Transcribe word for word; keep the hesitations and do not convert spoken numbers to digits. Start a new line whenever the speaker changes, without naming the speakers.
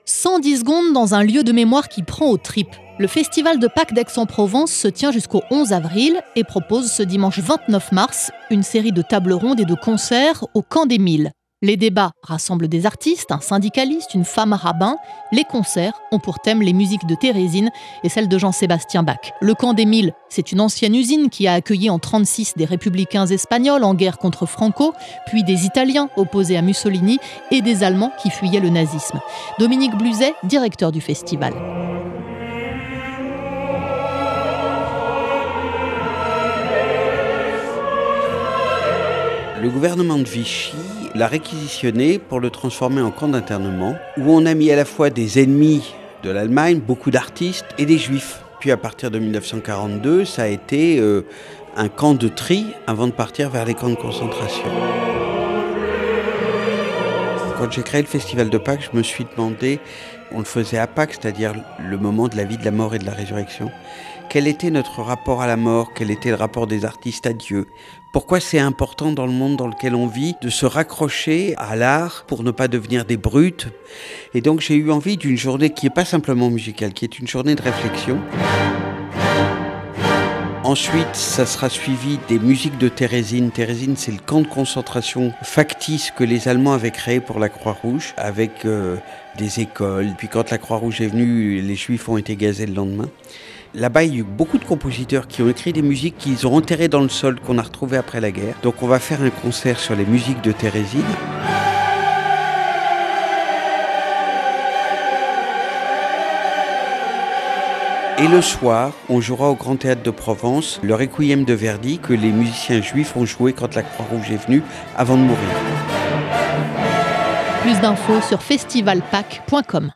cent dix secondes dans un lieu de mémoire qui prend aux tripes. Le festival de Pâques d'Aix-en-Provence se tient jusqu'au onze avril et propose ce dimanche vingt-neuf mars une série de tables rondes et de concerts au Camp des Milles. Les débats rassemblent des artistes, un syndicaliste, une femme rabbin. Les concerts ont pour thème les musiques de Thérésine et celles de Jean-Sébastien Bach. Le Camp des Milles, c'est une ancienne usine qui a accueilli en trente-six des républicains espagnols en guerre contre Franco, puis des Italiens opposés à Mussolini et des Allemands qui fuyaient le nazisme. Dominique Bluzet, directeur du festival.
Le gouvernement de Vichy l'a réquisitionné pour le transformer en camp d'internement, où on a mis à la fois des ennemis de l'Allemagne, beaucoup d'artistes et des juifs. Puis à partir de dix-neuf cent quarante-deux, ça a été euh, un camp de tri avant de partir vers les camps de concentration. Quand j'ai créé le Festival de Pâques, je me suis demandé, on le faisait à Pâques, c'est-à-dire le moment de la vie, de la mort et de la résurrection, quel était notre rapport à la mort, quel était le rapport des artistes à Dieu. Pourquoi c'est important dans le monde dans lequel on vit de se raccrocher à l'art pour ne pas devenir des brutes. Et donc j'ai eu envie d'une journée qui n'est pas simplement musicale, qui est une journée de réflexion. Ensuite, ça sera suivi des musiques de Thérésine. Thérésine, c'est le camp de concentration factice que les Allemands avaient créé pour la Croix-Rouge, avec euh, des écoles. Puis quand la Croix-Rouge est venue, les Juifs ont été gazés le lendemain. Là-bas, il y a eu beaucoup de compositeurs qui ont écrit des musiques qu'ils ont enterrées dans le sol, qu'on a retrouvées après la guerre. Donc on va faire un concert sur les musiques de Thérésine. Et le soir, on jouera au Grand Théâtre de Provence le Requiem de Verdi que les musiciens juifs ont joué quand la Croix-Rouge est venue avant de mourir.
Plus d'infos sur festival pâques point com.